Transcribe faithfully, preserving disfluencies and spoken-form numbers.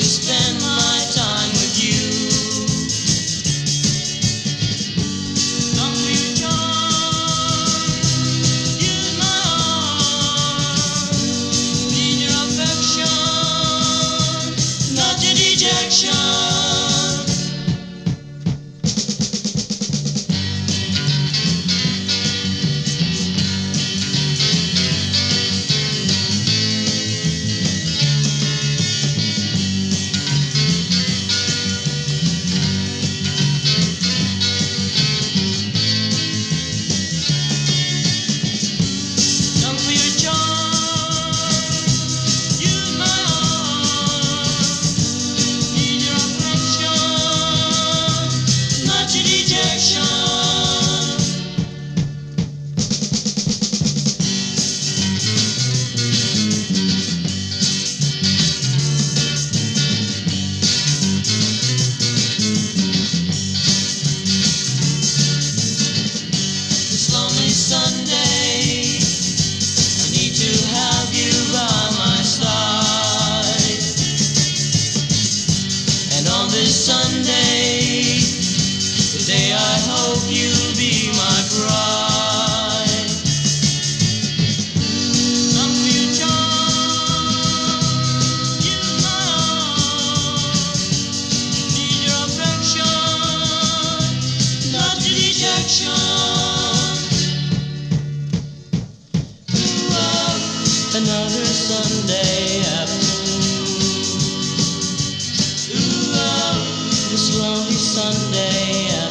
spend my time with you. Long for your charms, use my arms, need your affection, not your dejection. Sunday, I need to have you by my side. And on this Sunday, the day I hope you'll be my bride. Long for your charms, use my arms, need your affection, not your dejection. Another Sunday afternoon. Ooh, oh, this lonely Sunday afternoon.